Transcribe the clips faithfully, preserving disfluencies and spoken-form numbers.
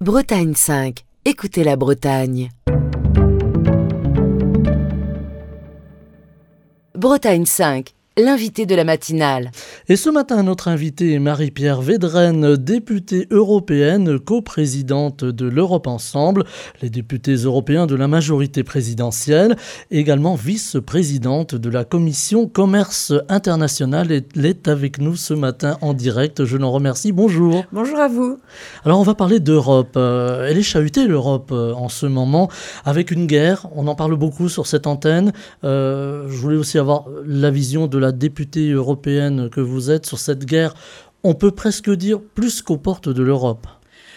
Bretagne cinq. Écoutez la Bretagne. Bretagne cinq. L'invité de la matinale. Et ce matin, notre invitée est Marie-Pierre Védrenne, députée européenne, coprésidente de l'Europe Ensemble, les députés européens de la majorité présidentielle, également vice-présidente de la Commission Commerce International. Elle est avec nous ce matin en direct. Je l'en remercie. Bonjour. Bonjour à vous. Alors, on va parler d'Europe. Euh, elle est chahutée, l'Europe, euh, en ce moment, avec une guerre. On en parle beaucoup sur cette antenne. Euh, je voulais aussi avoir la vision de la la députée européenne que vous êtes sur cette guerre, on peut presque dire plus qu'aux portes de l'Europe.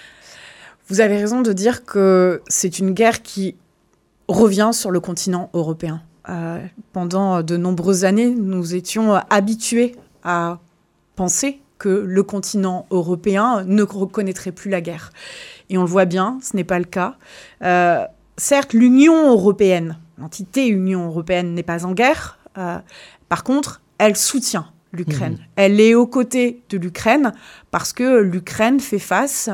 Vous avez raison de dire que c'est une guerre qui revient sur le continent européen. Euh, pendant de nombreuses années, nous étions habitués à penser que le continent européen ne reconnaîtrait plus la guerre. Et on le voit bien, ce n'est pas le cas. Euh, certes, l'Union européenne, l'entité Union européenne n'est pas en guerre. Euh, Par contre, elle soutient l'Ukraine. Mmh. Elle est aux côtés de l'Ukraine parce que l'Ukraine fait face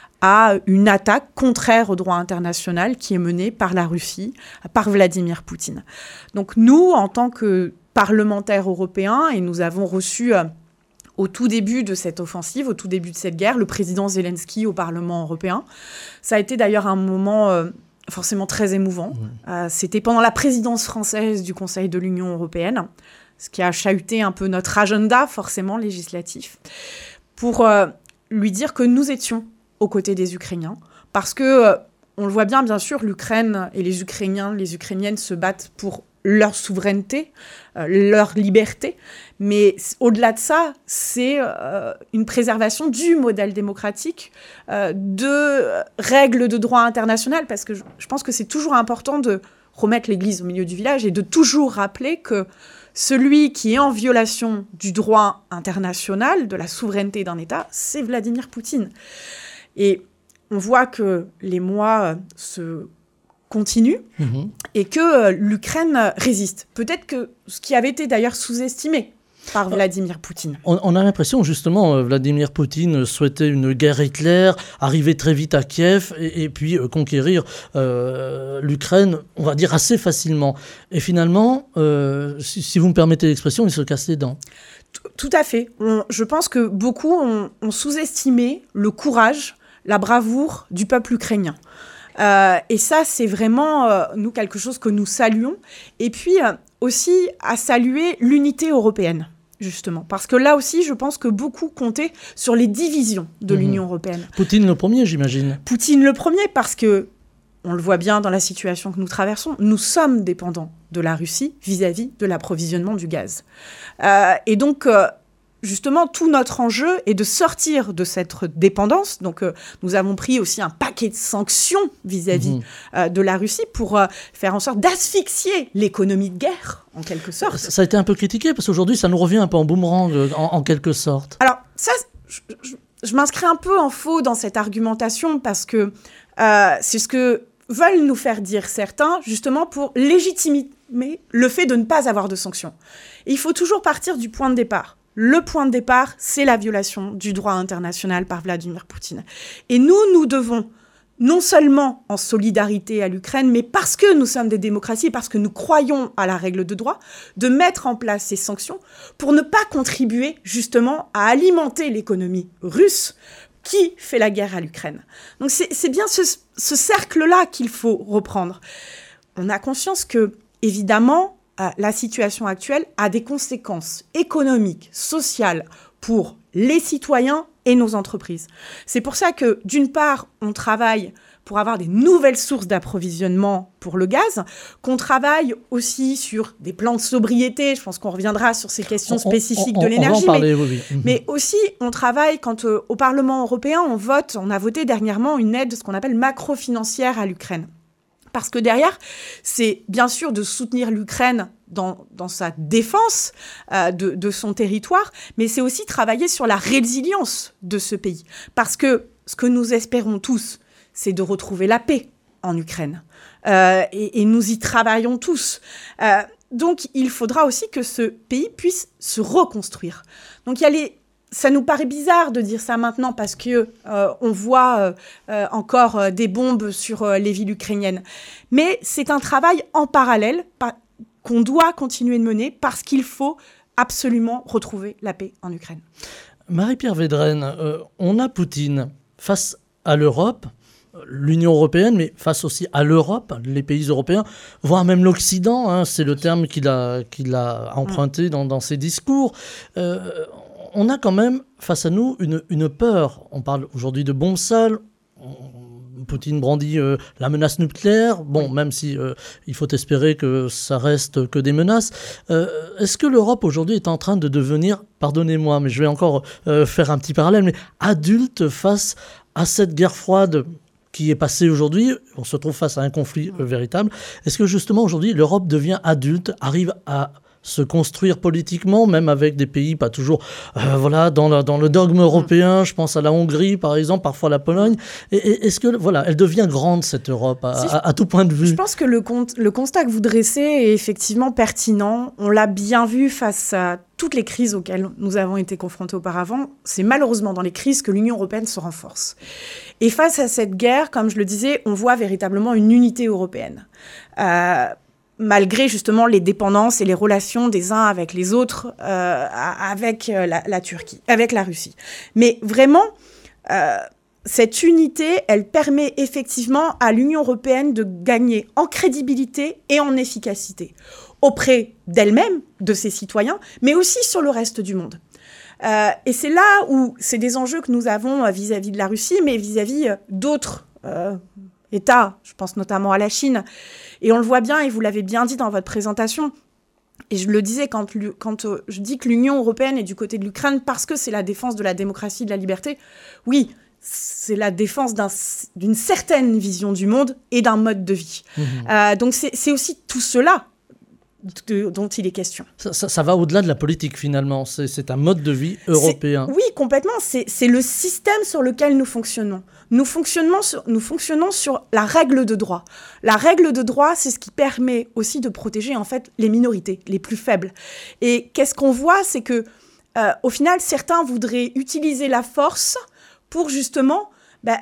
à une attaque contraire au droit international qui est menée par la Russie, par Vladimir Poutine. Donc nous, en tant que parlementaires européens, et nous avons reçu euh, au tout début de cette offensive, au tout début de cette guerre, le président Zelensky au Parlement européen. Ça a été d'ailleurs un moment euh, forcément très émouvant. Mmh. Euh, c'était pendant la présidence française du Conseil de l'Union européenne, ce qui a chahuté un peu notre agenda, forcément, législatif, pour euh, lui dire que nous étions aux côtés des Ukrainiens. Parce que, euh, on le voit bien, bien sûr, l'Ukraine et les Ukrainiens, les Ukrainiennes se battent pour leur souveraineté, euh, leur liberté. Mais au-delà de ça, c'est euh, une préservation du modèle démocratique, euh, de règles de droit international, parce que je, je pense que c'est toujours important de remettre l'église au milieu du village et de toujours rappeler que celui qui est en violation du droit international, de la souveraineté d'un État, c'est Vladimir Poutine. Et on voit que les mois se continuent mmh. et que l'Ukraine résiste. Peut-être que ce qui avait été d'ailleurs sous-estimé par Vladimir Poutine. On, on a l'impression, justement, Vladimir Poutine souhaitait une guerre éclair, arriver très vite à Kiev et, et puis euh, conquérir euh, l'Ukraine, on va dire, assez facilement. Et finalement, euh, si, si vous me permettez l'expression, il se casse les dents. Tout à fait. On, je pense que beaucoup ont, ont sous-estimé le courage, la bravoure du peuple ukrainien. Euh, et ça, c'est vraiment, euh, nous, quelque chose que nous saluons. Et puis, euh, aussi, à saluer l'unité européenne. Justement, parce que là aussi, je pense que beaucoup comptaient sur les divisions de mmh. l'Union européenne. Poutine le premier, j'imagine. Poutine le premier, parce que, on le voit bien dans la situation que nous traversons, nous sommes dépendants de la Russie vis-à-vis de l'approvisionnement du gaz. Euh, et donc, euh, justement, tout notre enjeu est de sortir de cette dépendance. Donc, euh, nous avons pris aussi un paquet de sanctions vis-à-vis mmh. euh, de la Russie pour euh, faire en sorte d'asphyxier l'économie de guerre, en quelque sorte. Ça a été un peu critiqué, parce qu'aujourd'hui, ça nous revient un peu en boomerang, en, en quelque sorte. Alors, ça, je, je, je m'inscris un peu en faux dans cette argumentation, parce que euh, c'est ce que veulent nous faire dire certains, justement pour légitimer le fait de ne pas avoir de sanctions. Et il faut toujours partir du point de départ. Le point de départ, c'est la violation du droit international par Vladimir Poutine. Et nous, nous devons, non seulement en solidarité à l'Ukraine, mais parce que nous sommes des démocraties, parce que nous croyons à la règle de droit, de mettre en place ces sanctions pour ne pas contribuer justement à alimenter l'économie russe qui fait la guerre à l'Ukraine. Donc c'est, c'est bien ce, ce cercle-là qu'il faut reprendre. On a conscience que, évidemment, Euh, la situation actuelle a des conséquences économiques, sociales pour les citoyens et nos entreprises. C'est pour ça que, d'une part, on travaille pour avoir des nouvelles sources d'approvisionnement pour le gaz, qu'on travaille aussi sur des plans de sobriété. Je pense qu'on reviendra sur ces questions spécifiques on, on, de l'énergie. On va en parler, mais, oui, oui. mais aussi, on travaille quand euh, au Parlement européen, on vote, on a voté dernièrement une aide, ce qu'on appelle macro-financière à l'Ukraine. Parce que derrière, c'est bien sûr de soutenir l'Ukraine dans, dans sa défense euh, de, de son territoire, mais c'est aussi travailler sur la résilience de ce pays. Parce que ce que nous espérons tous, c'est de retrouver la paix en Ukraine. Euh, et, et nous y travaillons tous. Euh, donc, il faudra aussi que ce pays puisse se reconstruire. Donc, il y a les ça nous paraît bizarre de dire ça maintenant parce que euh, on voit euh, euh, encore euh, des bombes sur euh, les villes ukrainiennes. Mais c'est un travail en parallèle pa- qu'on doit continuer de mener parce qu'il faut absolument retrouver la paix en Ukraine. Marie-Pierre Védrenne, euh, on a Poutine face à l'Europe, l'Union européenne, mais face aussi à l'Europe, les pays européens, voire même l'Occident, hein, c'est le terme qu'il a, qu'il a emprunté dans, dans ses discours. Euh, on a quand même face à nous une, une peur. On parle aujourd'hui de bombes sales. Poutine brandit euh, la menace nucléaire. Bon, même si euh, il faut espérer que ça reste que des menaces. Euh, est-ce que l'Europe aujourd'hui est en train de devenir, pardonnez-moi, mais je vais encore euh, faire un petit parallèle, mais adulte face à cette guerre froide qui est passée aujourd'hui? On se trouve face à un conflit euh, véritable. Est-ce que justement aujourd'hui l'Europe devient adulte, arrive à se construire politiquement, même avec des pays pas toujours euh, voilà, dans, la, dans le dogme européen, je pense à la Hongrie par exemple, parfois la Pologne. Et, et, est-ce que voilà, elle devient grande cette Europe à, si à, à tout point de vue? Je pense que le, con- le constat que vous dressez est effectivement pertinent. On l'a bien vu face à toutes les crises auxquelles nous avons été confrontés auparavant. C'est malheureusement dans les crises que l'Union européenne se renforce. Et face à cette guerre, comme je le disais, on voit véritablement une unité européenne. Euh, malgré justement les dépendances et les relations des uns avec les autres, euh, avec la, la Turquie, avec la Russie. Mais vraiment, euh, cette unité, elle permet effectivement à l'Union européenne de gagner en crédibilité et en efficacité auprès d'elle-même, de ses citoyens, mais aussi sur le reste du monde. Euh, et c'est là où c'est des enjeux que nous avons vis-à-vis de la Russie, mais vis-à-vis d'autres euh, États, je pense notamment à la Chine. Et on le voit bien, et vous l'avez bien dit dans votre présentation, et je le disais quand, quand euh, je dis que l'Union européenne est du côté de l'Ukraine parce que c'est la défense de la démocratie, de la liberté, oui, c'est la défense d'un, d'une certaine vision du monde et d'un mode de vie. Mmh. Euh, donc c'est, c'est aussi tout cela de, dont il est question. Ça, ça, ça va au-delà de la politique finalement, c'est, c'est un mode de vie européen. C'est, oui, complètement, c'est, c'est le système sur lequel nous fonctionnons. Nous fonctionnons, sur, nous fonctionnons sur la règle de droit. La règle de droit, c'est ce qui permet aussi de protéger en fait les minorités, les plus faibles. Et qu'est-ce qu'on voit, c'est que euh, au final, certains voudraient utiliser la force pour justement bah,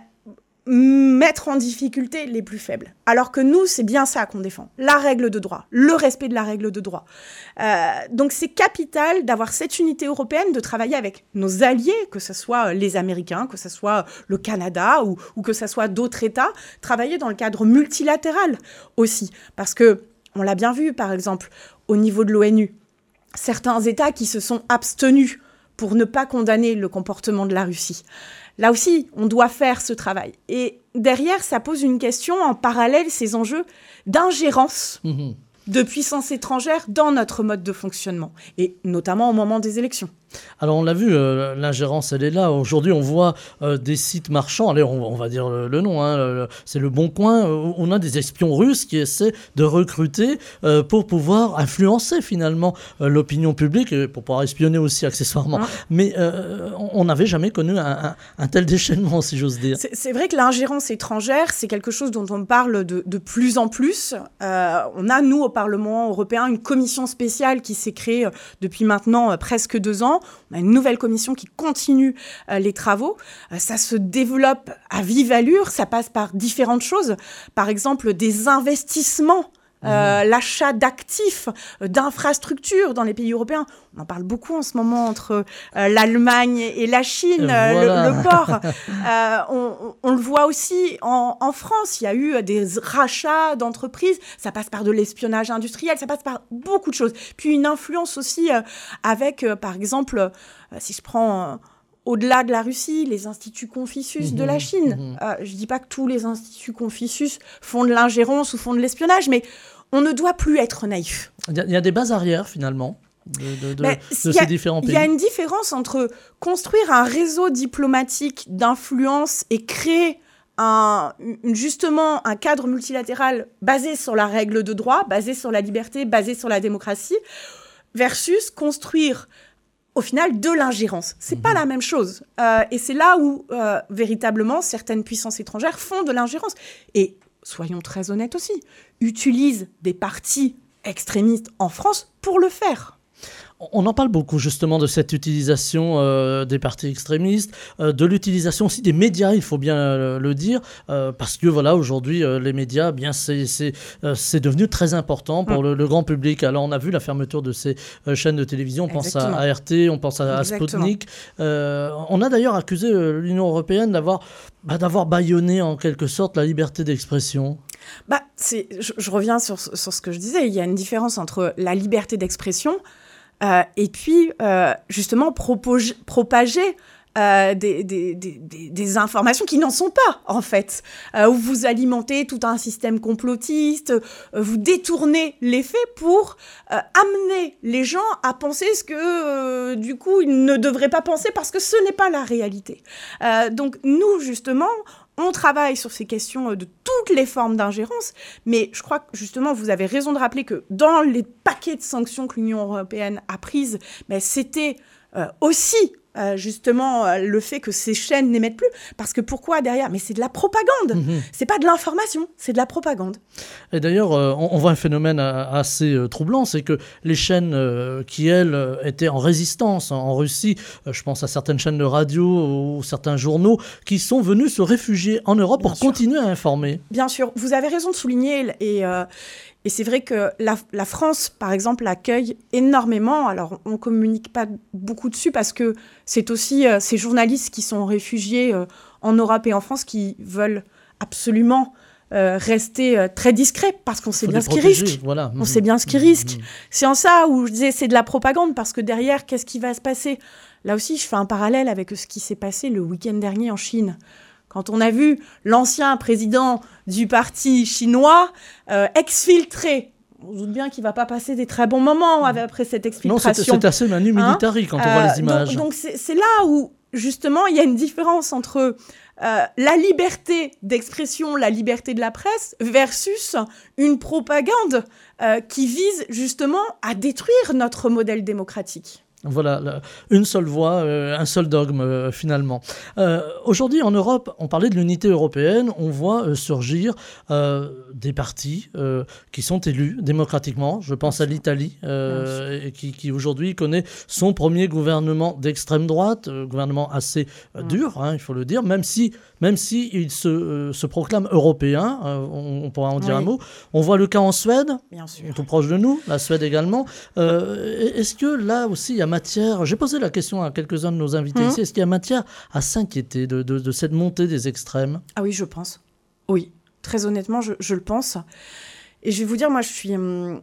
mettre en difficulté les plus faibles. Alors que nous, c'est bien ça qu'on défend. La règle de droit, le respect de la règle de droit. Euh, donc c'est capital d'avoir cette unité européenne, de travailler avec nos alliés, que ce soit les Américains, que ce soit le Canada ou, ou que ce soit d'autres États, travailler dans le cadre multilatéral aussi. Parce que, on l'a bien vu, par exemple, au niveau de l'ONU, certains États qui se sont abstenus pour ne pas condamner le comportement de la Russie. Là aussi, on doit faire ce travail. Et derrière, ça pose une question en parallèle, ces enjeux d'ingérence mmh. de puissances étrangères dans notre mode de fonctionnement, et notamment au moment des élections. Alors on l'a vu, euh, l'ingérence elle est là. Aujourd'hui on voit euh, des sites marchands, allez on, on va dire le, le nom, hein, le, c'est le Bon Coin, euh, on a des espions russes qui essaient de recruter euh, pour pouvoir influencer finalement euh, l'opinion publique, et pour pouvoir espionner aussi accessoirement. Mmh. Mais euh, on n'avait jamais connu un, un, un tel déchaînement, si j'ose dire. C'est, c'est vrai que l'ingérence étrangère, c'est quelque chose dont on parle de, de plus en plus. Euh, on a, nous, au Parlement européen, une commission spéciale qui s'est créée depuis maintenant euh, presque deux ans. On a une nouvelle commission qui continue euh, les travaux. Euh, ça se développe à vive allure. Ça passe par différentes choses. Par exemple, des investissements, euh, mmh. l'achat d'actifs, euh, d'infrastructures dans les pays européens. On en parle beaucoup en ce moment entre euh, l'Allemagne et la Chine, euh, voilà. le, le port. euh, on, on le voit aussi en, en France. Il y a eu des rachats d'entreprises. Ça passe par de l'espionnage industriel. Ça passe par beaucoup de choses. Puis une influence aussi euh, avec, euh, par exemple, euh, si je prends... Euh, au-delà de la Russie, les instituts Confucius mmh, de la Chine. Mmh. Euh, je ne dis pas que tous les instituts Confucius font de l'ingérence ou font de l'espionnage, mais on ne doit plus être naïf. Il y, y a des bases arrières, finalement, de, de, de, de ces a, différents pays. Il y a une différence entre construire un réseau diplomatique d'influence et créer un, justement un cadre multilatéral basé sur la règle de droit, basé sur la liberté, basé sur la démocratie, versus construire... au final, de l'ingérence. C'est mmh. pas la même chose. Euh, et c'est là où, euh, véritablement, certaines puissances étrangères font de l'ingérence. Et, soyons très honnêtes aussi, utilisent des partis extrémistes en France pour le faire. On en parle beaucoup justement de cette utilisation euh, des partis extrémistes, euh, de l'utilisation aussi des médias, il faut bien euh, le dire, euh, parce que voilà, aujourd'hui, euh, les médias, bien, c'est, c'est, euh, c'est devenu très important pour mmh. le, le grand public. Alors, on a vu la fermeture de ces euh, chaînes de télévision, on Exactement. pense à, à R T, on pense à, à Sputnik. Euh, on a d'ailleurs accusé euh, l'Union européenne d'avoir, bah, d'avoir bâillonné en quelque sorte la liberté d'expression. Bah, c'est, je, je reviens sur, sur ce que je disais, il y a une différence entre la liberté d'expression Euh, et puis, euh, justement, propos- propager euh, des, des, des, des informations qui n'en sont pas, en fait. Euh, où vous alimentez tout un système complotiste, euh, vous détournez les faits pour euh, amener les gens à penser ce que, euh, du coup, ils ne devraient pas penser parce que ce n'est pas la réalité. Euh, donc, nous, justement... On travaille sur ces questions de toutes les formes d'ingérence, mais je crois que justement, vous avez raison de rappeler que dans les paquets de sanctions que l'Union européenne a prises, ben, c'était euh, aussi euh, justement euh, le fait que ces chaînes n'émettent plus. Parce que pourquoi derrière ? Mais c'est de la propagande, mmh. c'est pas de l'information, c'est de la propagande. Et d'ailleurs, euh, on, on voit un phénomène assez euh, troublant, c'est que les chaînes euh, qui, elles, étaient en résistance en, en Russie, euh, je pense à certaines chaînes de radio ou certains journaux, qui sont venus se réfugier en Europe Bien pour sûr. continuer à informer. Bien sûr, vous avez raison de souligner, et... Euh, Et c'est vrai que la, la France, par exemple, accueille énormément. Alors, on ne communique pas beaucoup dessus parce que c'est aussi euh, ces journalistes qui sont réfugiés euh, en Europe et en France qui veulent absolument euh, rester euh, très discrets parce qu'on sait bien ce qu'ils risquent. Voilà. On mmh. sait bien ce qu'ils mmh. risquent. C'est en ça où je disais c'est de la propagande parce que derrière, qu'est-ce qui va se passer ? Là aussi, je fais un parallèle avec ce qui s'est passé le week-end dernier en Chine. Quand on a vu l'ancien président du parti chinois euh, exfiltré, on se doute bien qu'il ne va pas passer des très bons moments après cette exfiltration. Non, c'est, c'est assez manu militari hein quand on euh, voit les images. Donc, donc c'est, c'est là où, justement, il y a une différence entre euh, la liberté d'expression, la liberté de la presse, versus une propagande euh, qui vise justement à détruire notre modèle démocratique. Voilà, une seule voix, euh, un seul dogme euh, finalement. Euh, aujourd'hui en Europe, on parlait de l'unité européenne, on voit euh, surgir euh, des partis euh, qui sont élus démocratiquement. Je pense à l'Italie, euh, qui, qui aujourd'hui connaît son premier gouvernement d'extrême droite, euh, gouvernement assez euh, dur, hein, il faut le dire, même si, même si il se, euh, se proclame européen, euh, on, on pourra en dire oui. un mot. On voit le cas en Suède, Bien sûr. tout proche de nous, la Suède également. Euh, est-ce que là aussi il y a matière, j'ai posé la question à quelques-uns de nos invités mmh. ici, est-ce qu'il y a matière à s'inquiéter de, de, de cette montée des extrêmes ? Ah oui, je pense. Oui, très honnêtement, je, je le pense. Et je vais vous dire, moi, je suis... Hum,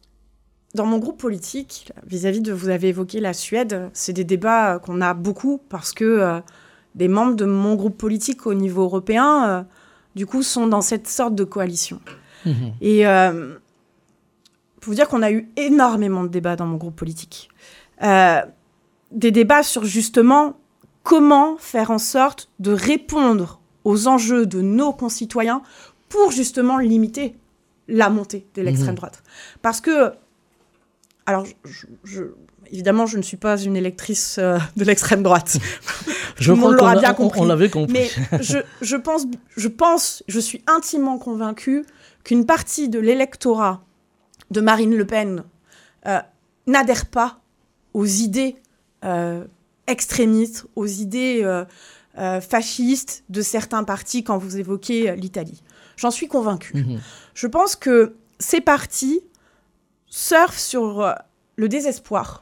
dans mon groupe politique, vis-à-vis de... Vous avez évoqué la Suède, c'est des débats qu'on a beaucoup parce que euh, des membres de mon groupe politique au niveau européen, euh, du coup, sont dans cette sorte de coalition. Mmh. Et euh, pour vous dire qu'on a eu énormément de débats dans mon groupe politique. Euh, des débats sur justement comment faire en sorte de répondre aux enjeux de nos concitoyens pour justement limiter la montée de l'extrême mmh. droite. Parce que, alors, je, je, évidemment, je ne suis pas une électrice euh, de l'extrême droite. je Tout le monde l'aura bien on, compris. On l'avait compris. Mais je, je, pense, je pense, je suis intimement convaincue qu'une partie de l'électorat de Marine Le Pen euh, n'adhère pas aux idées euh, extrémistes, aux idées euh, euh, fascistes de certains partis quand vous évoquez euh, l'Italie. J'en suis convaincue. Mmh. Je pense que ces partis surfent sur euh, le désespoir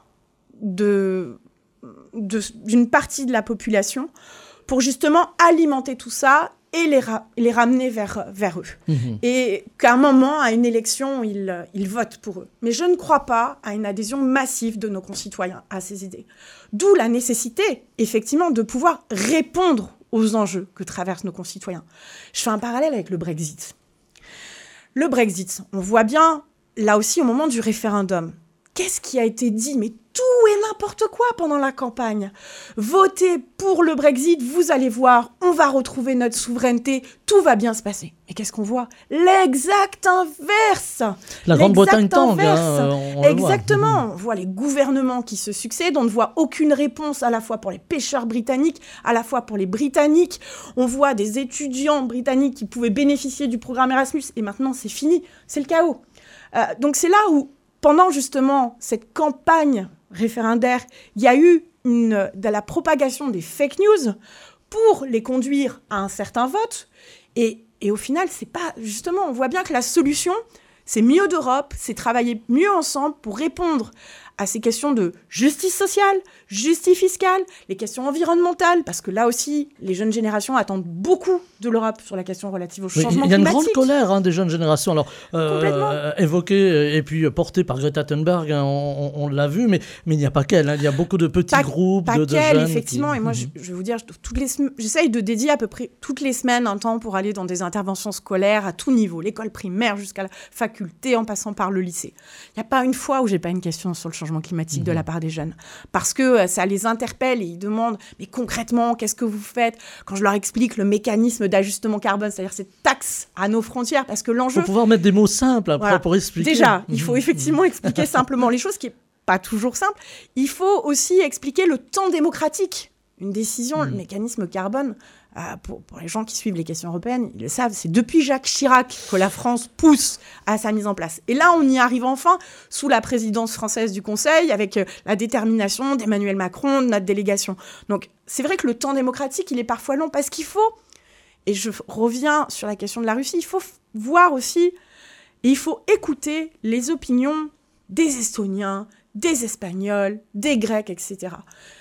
de, de, d'une partie de la population pour justement alimenter tout ça et les, ra- les ramener vers, vers eux. Mmh. Et qu'à un moment, à une élection, ils, ils votent pour eux. Mais je ne crois pas à une adhésion massive de nos concitoyens à ces idées. D'où la nécessité, effectivement, de pouvoir répondre aux enjeux que traversent nos concitoyens. Je fais un parallèle avec le Brexit. Le Brexit, on voit bien, là aussi, au moment du référendum, qu'est-ce qui a été dit ? Mais tout et n'importe quoi pendant la campagne. Votez pour le Brexit, vous allez voir, on va retrouver notre souveraineté, tout va bien se passer. Et qu'est-ce qu'on voit ? L'exact inverse. La Grande-Bretagne tangue. Hein, on Exactement. On voit les gouvernements qui se succèdent, on ne voit aucune réponse à la fois pour les pêcheurs britanniques, à la fois pour les Britanniques. On voit des étudiants britanniques qui pouvaient bénéficier du programme Erasmus, et maintenant c'est fini, c'est le chaos. Euh, donc c'est là où pendant justement cette campagne référendaire, il y a eu une, de la propagation des fake news pour les conduire à un certain vote. Et, et au final, c'est pas... Justement, on voit bien que la solution, c'est mieux d'Europe, c'est travailler mieux ensemble pour répondre à ces questions de justice sociale, justice fiscale, les questions environnementales, parce que là aussi, les jeunes générations attendent beaucoup de l'Europe sur la question relative au changement climatique. Il y a une grande colère hein, des jeunes générations, alors euh, évoquée et puis portée par Greta Thunberg, hein, on, on, on l'a vu, mais, mais il n'y a pas qu'elle, hein, il y a beaucoup de petits pas, groupes pas de, de qu'elle, jeunes. effectivement, qui... et moi je, je vais vous dire, toutes les sem- j'essaye de dédier à peu près toutes les semaines un temps pour aller dans des interventions scolaires à tout niveau, l'école primaire jusqu'à la faculté en passant par le lycée. Il n'y a pas une fois où j'ai pas une question sur le changement climatique mmh. de la part des jeunes, parce que euh, ça les interpelle et ils demandent mais concrètement qu'est-ce que vous faites quand je leur explique le mécanisme d'ajustement carbone, c'est-à-dire cette taxe à nos frontières, parce que l'enjeu... Il faut pouvoir mettre des mots simples après voilà. pour expliquer. Déjà, il faut effectivement expliquer simplement les choses, qui n'est pas toujours simple. Il faut aussi expliquer le temps démocratique. Une décision, mmh. le mécanisme carbone, euh, pour, pour les gens qui suivent les questions européennes, ils le savent, c'est depuis Jacques Chirac que la France pousse à sa mise en place. Et là, on y arrive enfin sous la présidence française du Conseil, avec euh, la détermination d'Emmanuel Macron, de notre délégation. Donc, c'est vrai que le temps démocratique, il est parfois long, parce qu'il faut, et je reviens sur la question de la Russie, il faut f- voir aussi, et il faut écouter les opinions des Estoniens, des Espagnols, des Grecs, et cetera.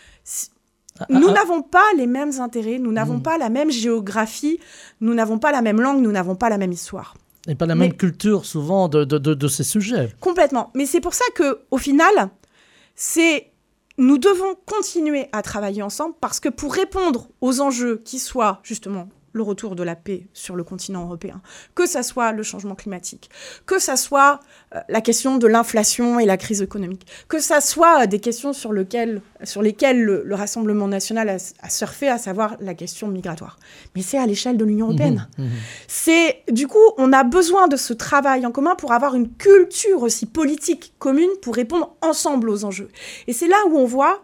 Nous ah, n'avons pas les mêmes intérêts, nous n'avons mmh. pas la même géographie, nous n'avons pas la même langue, nous n'avons pas la même histoire. Et pas la Mais, même culture, souvent, de, de, de, de ces sujets. Complètement. Mais c'est pour ça qu'au final, c'est... nous devons continuer à travailler ensemble, parce que pour répondre aux enjeux qui soient, justement, le retour de la paix sur le continent européen, que ça soit le changement climatique, que ça soit euh, la question de l'inflation et la crise économique, que ça soit euh, des questions sur, lequel, sur lesquelles le, le Rassemblement national a, a surfé, à savoir la question migratoire. Mais c'est à l'échelle de l'Union européenne. Mmh, mmh. C'est, du coup, on a besoin de ce travail en commun pour avoir une culture aussi politique commune pour répondre ensemble aux enjeux. Et c'est là où on voit,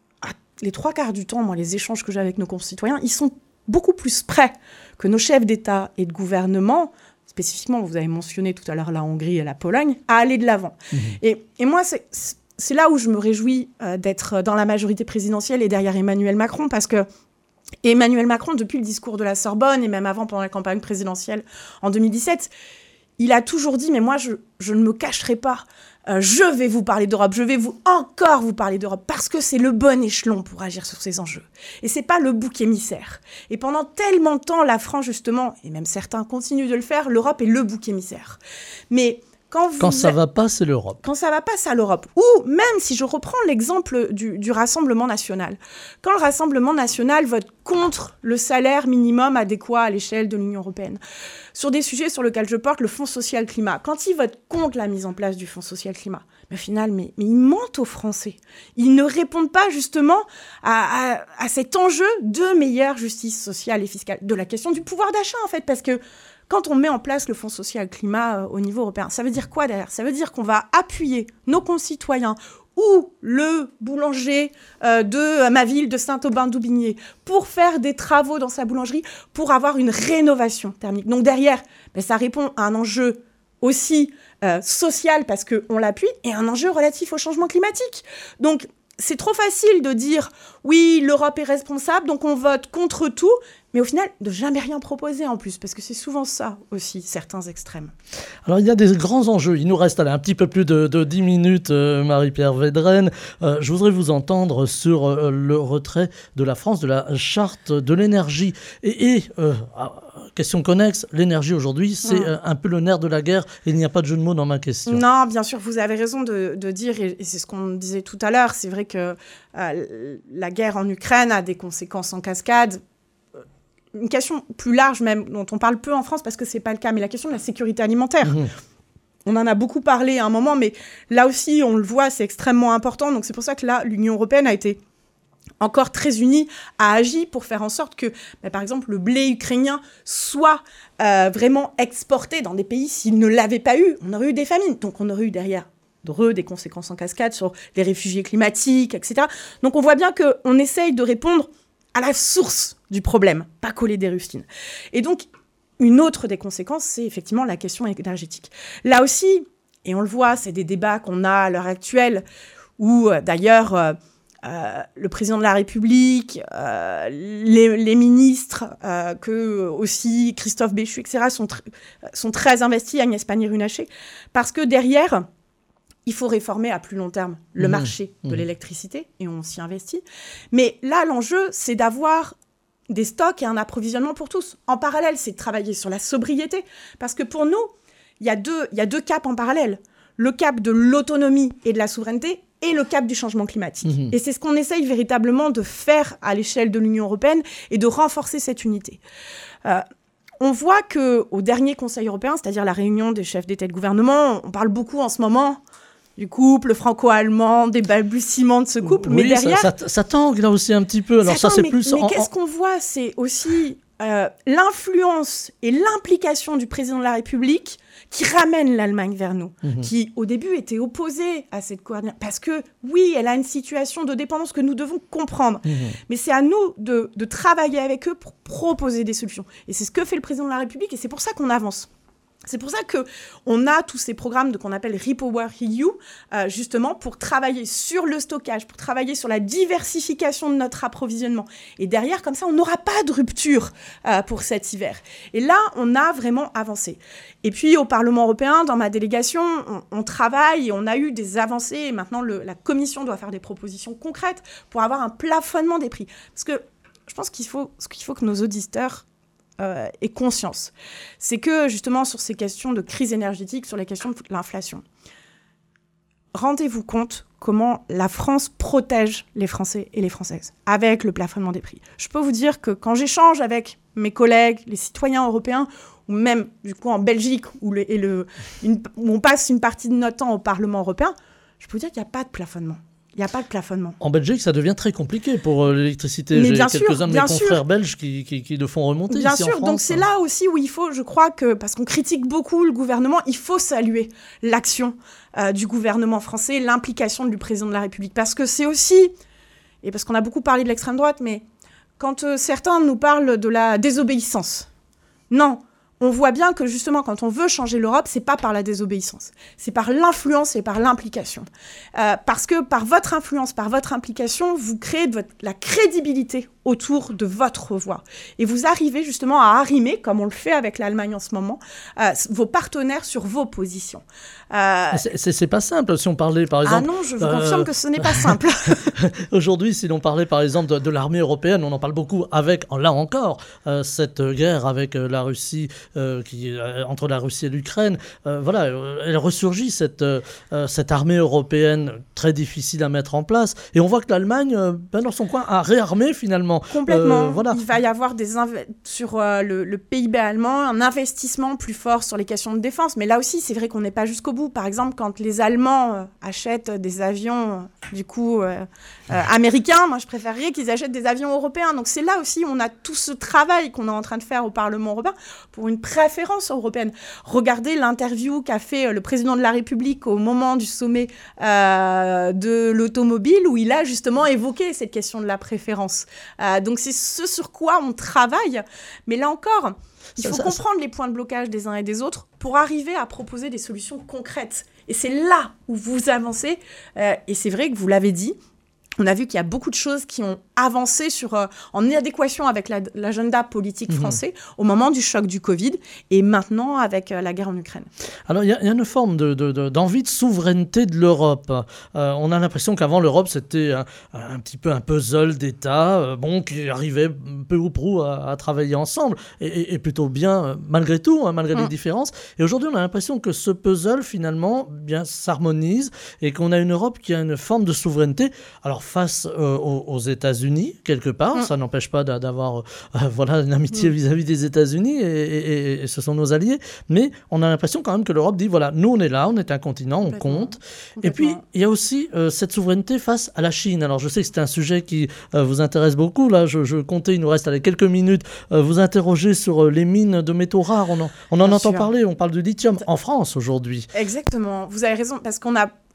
les trois quarts du temps, moi, les échanges que j'ai avec nos concitoyens, ils sont beaucoup plus près que nos chefs d'État et de gouvernement, spécifiquement, vous avez mentionné tout à l'heure la Hongrie et la Pologne, à aller de l'avant. Mmh. Et, et moi, c'est, c'est là où je me réjouis euh, d'être dans la majorité présidentielle et derrière Emmanuel Macron, parce que Emmanuel Macron, depuis le discours de la Sorbonne, et même avant, pendant la campagne présidentielle en deux mille dix-sept, il a toujours dit, mais moi, je, je ne me cacherai pas, euh, je vais vous parler d'Europe, je vais vous encore vous parler d'Europe, parce que c'est le bon échelon pour agir sur ces enjeux. Et c'est pas le bouc émissaire. Et pendant tellement de temps, la France, justement, et même certains continuent de le faire, l'Europe est le bouc émissaire. Mais quand, vous quand ça a... va pas, c'est l'Europe. Quand ça va pas, c'est l'Europe. Ou même, si je reprends l'exemple du, du Rassemblement national, quand le Rassemblement national vote contre le salaire minimum adéquat à l'échelle de l'Union européenne, sur des sujets sur lesquels je porte le Fonds social climat, quand ils votent contre la mise en place du Fonds social climat, mais au final, mais, mais ils mentent aux Français. Ils ne répondent pas justement à, à, à cet enjeu de meilleure justice sociale et fiscale, de la question du pouvoir d'achat en fait, parce que quand on met en place le Fonds social climat euh, au niveau européen, ça veut dire quoi derrière ? Ça veut dire qu'on va appuyer nos concitoyens ou le boulanger euh, de ma ville de Saint-Aubin-d'Aubigné pour faire des travaux dans sa boulangerie, pour avoir une rénovation thermique. Donc derrière, ben, ça répond à un enjeu aussi euh, social parce qu'on l'appuie, et un enjeu relatif au changement climatique. Donc c'est trop facile de dire « oui, l'Europe est responsable, donc on vote contre tout », mais au final, de jamais rien proposer en plus, parce que c'est souvent ça aussi, certains extrêmes. Alors il y a des grands enjeux, il nous reste allez, un petit peu plus de, de dix minutes, euh, Marie-Pierre Védrenne. Euh, je voudrais vous entendre sur euh, le retrait de la France de la charte de l'énergie. Et, et euh, question connexe, l'énergie aujourd'hui, c'est mmh. euh, un peu le nerf de la guerre, et il n'y a pas de jeu de mots dans ma question. Non, bien sûr, vous avez raison de, de dire, et, et c'est ce qu'on disait tout à l'heure, c'est vrai que euh, la guerre en Ukraine a des conséquences en cascade. Une question plus large même, dont on parle peu en France parce que c'est pas le cas, mais la question de la sécurité alimentaire. Mmh. On en a beaucoup parlé à un moment, mais là aussi, on le voit, c'est extrêmement important. Donc c'est pour ça que là, l'Union européenne a été encore très unie, a agi pour faire en sorte que, bah, par exemple, le blé ukrainien soit euh, vraiment exporté dans des pays. S'il ne l'avait pas eu, on aurait eu des famines. Donc on aurait eu derrière des conséquences en cascade sur les réfugiés climatiques, et cetera. Donc on voit bien qu'on essaye de répondre à la source du problème, pas coller des rustines. Et donc, une autre des conséquences, c'est effectivement la question énergétique. Là aussi, Et on le voit, c'est des débats qu'on a à l'heure actuelle, où euh, d'ailleurs euh, euh, le président de la République, euh, les, les ministres, euh, que aussi Christophe Béchu, et cetera, sont, tr- sont très investis, Agnès Pannier-Runacher, parce que derrière, il faut réformer à plus long terme le mmh. marché de mmh. l'électricité, et on s'y investit. Mais là, l'enjeu, c'est d'avoir des stocks et un approvisionnement pour tous. En parallèle, c'est de travailler sur la sobriété, parce que pour nous, il y a deux, il y a deux caps en parallèle. Le cap de l'autonomie et de la souveraineté et le cap du changement climatique. Mmh. Et c'est ce qu'on essaye véritablement de faire à l'échelle de l'Union européenne et de renforcer cette unité. Euh, on voit qu'au dernier Conseil européen, c'est-à-dire la réunion des chefs d'État et de gouvernement, on parle beaucoup en ce moment du couple franco-allemand, des balbutiements de ce couple. Oui, mais derrière, ça, ça, ça tangue là aussi un petit peu. Alors ça, ça c'est mais, plus... Mais en, qu'est-ce qu'on voit ? C'est aussi euh, l'influence et l'implication du président de la République qui ramène l'Allemagne vers nous, mmh. qui au début était opposée à cette coordination. Parce que oui, elle a une situation de dépendance que nous devons comprendre. Mmh. Mais c'est à nous de, de travailler avec eux pour proposer des solutions. Et c'est ce que fait le président de la République et c'est pour ça qu'on avance. C'est pour ça qu'on a tous ces programmes de, qu'on appelle Repower E U, euh, justement pour travailler sur le stockage, pour travailler sur la diversification de notre approvisionnement. Et derrière, comme ça, on n'aura pas de rupture euh, pour cet hiver. Et là, on a vraiment avancé. Et puis, au Parlement européen, dans ma délégation, on, on travaille et on a eu des avancées. Et maintenant, le, la Commission doit faire des propositions concrètes pour avoir un plafonnement des prix. Parce que je pense qu'il faut, ce qu'il faut que nos auditeurs Euh, et conscience. C'est que, justement, sur ces questions de crise énergétique, sur les questions de l'inflation, rendez-vous compte comment la France protège les Français et les Françaises avec le plafonnement des prix. Je peux vous dire que quand j'échange avec mes collègues, les citoyens européens, ou même, du coup, en Belgique, où, le, et le, une, où on passe une partie de notre temps au Parlement européen, je peux vous dire qu'il n'y a pas de plafonnement. Il n'y a pas de plafonnement. En Belgique, ça devient très compliqué pour euh, l'électricité. Mais J'ai bien quelques-uns sûr, de mes bien confrères sûr. belges qui, qui, qui le font remonter bien ici sûr, en France. Donc c'est là aussi où il faut, je crois que, parce qu'on critique beaucoup le gouvernement, il faut saluer l'action euh, du gouvernement français, l'implication du président de la République. Parce que c'est aussi, et parce qu'on a beaucoup parlé de l'extrême droite, mais quand euh, certains nous parlent de la désobéissance, non, on voit bien que justement, quand on veut changer l'Europe, c'est pas par la désobéissance, c'est par l'influence et par l'implication. Euh, parce que par votre influence, par votre implication, vous créez de votre, la crédibilité autour de votre voix. Et vous arrivez justement à arrimer, comme on le fait avec l'Allemagne en ce moment, euh, vos partenaires sur vos positions. Euh... C'est, c'est, c'est pas simple. Si on parlait, par exemple... Ah non, je vous euh... confirme que ce n'est pas simple. Aujourd'hui, si l'on parlait, par exemple, de, de l'armée européenne, on en parle beaucoup avec, là encore, euh, cette guerre avec euh, la Russie, euh, qui, euh, entre la Russie et l'Ukraine. Euh, voilà, euh, elle ressurgit, cette, euh, cette armée européenne très difficile à mettre en place. Et on voit que l'Allemagne, euh, ben, dans son coin, a réarmé finalement. Complètement. Euh, voilà. Il va y avoir des inv- sur euh, le, le P I B allemand un investissement plus fort sur les questions de défense. Mais là aussi, c'est vrai qu'on n'est pas jusqu'au bout. Par exemple, quand les Allemands euh, achètent des avions, euh, du coup, euh, euh, américains, moi je préférerais qu'ils achètent des avions européens. Donc c'est là aussi où on a tout ce travail qu'on est en train de faire au Parlement européen pour une préférence européenne. Regardez l'interview qu'a fait euh, le président de la République au moment du sommet euh, de l'automobile, où il a justement évoqué cette question de la préférence. Euh, donc c'est ce sur quoi on travaille. Mais là encore, il faut ça, ça, comprendre ça... les points de blocage des uns et des autres pour arriver à proposer des solutions concrètes. Et c'est là où vous avancez. Euh, et c'est vrai que vous l'avez dit, on a vu qu'il y a beaucoup de choses qui ont avancé sur, euh, en adéquation avec la, l'agenda politique mmh. français au moment du choc du Covid et maintenant avec euh, la guerre en Ukraine. Alors, il y, y a une forme de, de, de, d'envie de souveraineté de l'Europe. Euh, on a l'impression qu'avant, l'Europe, c'était un, un petit peu un puzzle d'États euh, bon, qui arrivaient peu ou prou à, à travailler ensemble et, et, et plutôt bien, euh, malgré tout, hein, malgré mmh. les différences. Et aujourd'hui, on a l'impression que ce puzzle, finalement, bien, s'harmonise et qu'on a une Europe qui a une forme de souveraineté. Alors, face euh, aux, aux États-Unis, quelque part. Mm. Ça n'empêche pas d'a- d'avoir euh, voilà, une amitié mm. vis-à-vis des États-Unis, et, et, et ce sont nos alliés. Mais on a l'impression quand même que l'Europe dit, voilà, nous on est là, on est un continent, on compte. Et puis, il y a aussi euh, cette souveraineté face à la Chine. Alors, je sais que c'est un sujet qui euh, vous intéresse beaucoup. Là, je, je comptais, il nous reste allez, quelques minutes, euh, vous interroger sur euh, les mines de métaux rares. On en, on en entend sûr. parler, on parle du lithium en France aujourd'hui. Exactement, vous avez raison, parce qu'on a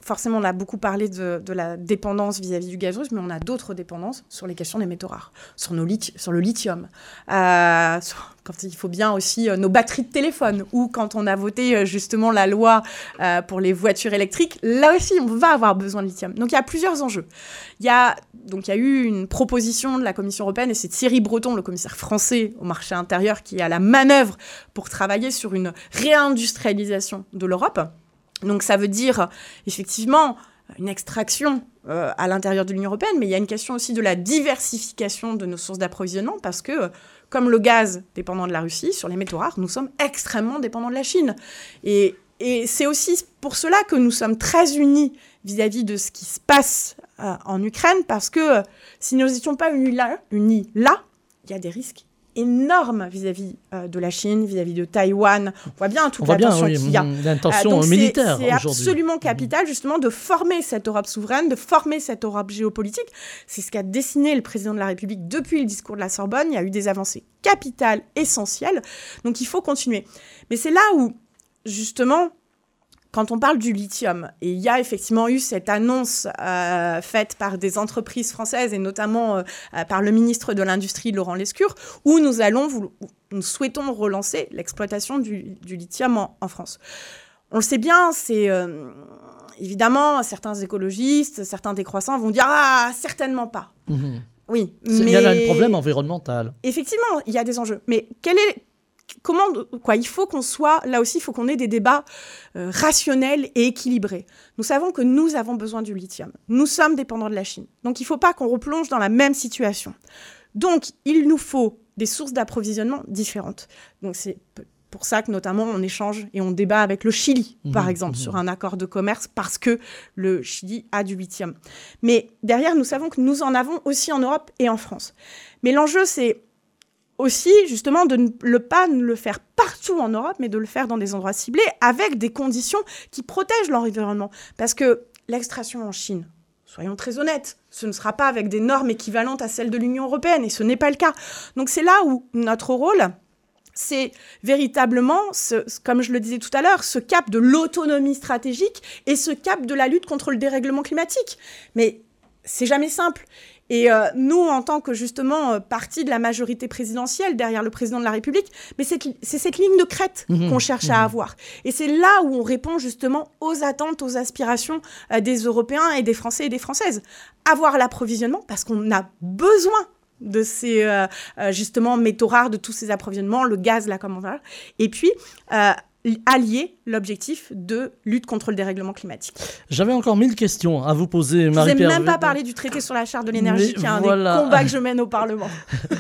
forcément, on a beaucoup parlé de, de la dépendance vis-à-vis du gaz russe, mais on a d'autres dépendances sur les questions des métaux rares, sur, nos lithi- sur le lithium, euh, sur, quand il faut bien aussi euh, nos batteries de téléphone, ou quand on a voté euh, justement la loi euh, pour les voitures électriques, là aussi, on va avoir besoin de lithium. Donc, il y a plusieurs enjeux. Il y a, donc, il y a eu une proposition de la Commission européenne, et c'est Thierry Breton, le commissaire français au marché intérieur, qui est à la manœuvre pour travailler sur une réindustrialisation de l'Europe. Donc ça veut dire effectivement une extraction euh, à l'intérieur de l'Union européenne, mais il y a une question aussi de la diversification de nos sources d'approvisionnement parce que, euh, comme le gaz dépendant de la Russie, sur les métaux rares, nous sommes extrêmement dépendants de la Chine. Et, et c'est aussi pour cela que nous sommes très unis vis-à-vis de ce qui se passe euh, en Ukraine, parce que euh, si nous n'étions pas unis là, unis là, il y a des risques énorme vis-à-vis euh, de la Chine, vis-à-vis de Taïwan. On voit bien toute l'intention oui, qu'il y a. L'intention euh, militaire c'est, c'est aujourd'hui. C'est absolument capital, justement, de former cette Europe souveraine, de former cette Europe géopolitique. C'est ce qu'a dessiné le président de la République depuis le discours de la Sorbonne. Il y a eu des avancées capitales, essentielles. Donc, il faut continuer. Mais c'est là où, justement, quand on parle du lithium, et il y a effectivement eu cette annonce euh, faite par des entreprises françaises, et notamment euh, par le ministre de l'Industrie, Laurent Lescure, où nous allons, vous, nous souhaitons relancer l'exploitation du, du lithium en, en France. On le sait bien, c'est euh, évidemment certains écologistes, certains décroissants vont dire « Ah, certainement pas mmh. ». Oui, c'est, mais... Il y a un problème environnemental. Effectivement, il y a des enjeux. Mais quel est... Comment, quoi, il faut qu'on soit, là aussi, il faut qu'on ait des débats euh, rationnels et équilibrés. Nous savons que nous avons besoin du lithium. Nous sommes dépendants de la Chine. Donc, il ne faut pas qu'on replonge dans la même situation. Donc, il nous faut des sources d'approvisionnement différentes. Donc, c'est pour ça que, notamment, on échange et on débat avec le Chili, mmh, par exemple, mmh. sur un accord de commerce, parce que le Chili a du lithium. Mais derrière, nous savons que nous en avons aussi en Europe et en France. Mais l'enjeu, c'est aussi, justement, de ne le, pas le faire partout en Europe, mais de le faire dans des endroits ciblés avec des conditions qui protègent l'environnement. Parce que l'extraction en Chine, soyons très honnêtes, ce ne sera pas avec des normes équivalentes à celles de l'Union européenne, et ce n'est pas le cas. Donc c'est là où notre rôle, c'est véritablement, ce, comme je le disais tout à l'heure, ce cap de l'autonomie stratégique et ce cap de la lutte contre le dérèglement climatique. Mais c'est jamais simple. Et euh, nous, en tant que, justement, euh, parti de la majorité présidentielle derrière le président de la République, mais c'est, c'est cette ligne de crête mmh, qu'on cherche mmh. à avoir. Et c'est là où on répond, justement, aux attentes, aux aspirations euh, des Européens et des Français et des Françaises. Avoir l'approvisionnement, parce qu'on a besoin de ces, euh, euh, justement, métaux rares, de tous ces approvisionnements, le gaz, là, comme on va. Et puis... Euh, allier l'objectif de lutte contre le dérèglement climatique. J'avais encore mille questions à vous poser, Marie-Pierre. Je n'ai même pas parlé du traité sur la charte de l'énergie, mais qui est un voilà. des combats que je mène au Parlement.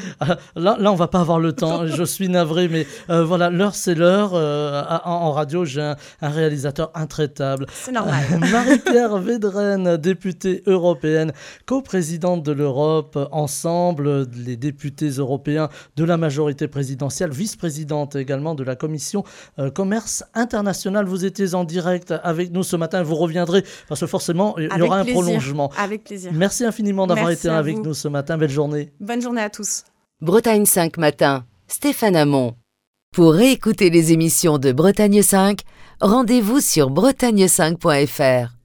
là, là, on va pas avoir le temps. Je suis navré, mais euh, voilà, l'heure, c'est l'heure. Euh, en, en radio, j'ai un, un réalisateur intraitable. C'est normal. Marie-Pierre Védrenne, députée européenne, coprésidente de l'Europe, ensemble, les députés européens de la majorité présidentielle, vice-présidente également de la commission euh, commerce international. Vous étiez en direct avec nous ce matin. Vous reviendrez parce que forcément, il y avec aura plaisir. un prolongement. Avec plaisir. Merci infiniment d'avoir Merci été avec vous. nous ce matin. Belle journée. Bonne journée à tous. Bretagne cinq matin, Stéphane Hamon. Pour réécouter les émissions de Bretagne cinq, rendez-vous sur bretagne cinq point f r.